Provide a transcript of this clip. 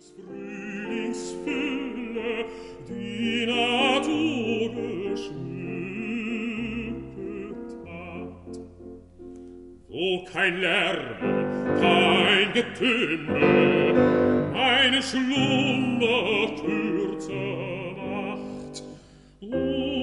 Frühlingsfülle, die Natur geschmückt hat. Wo kein Lärm, kein Getümmel, meine Schlummerkürze macht,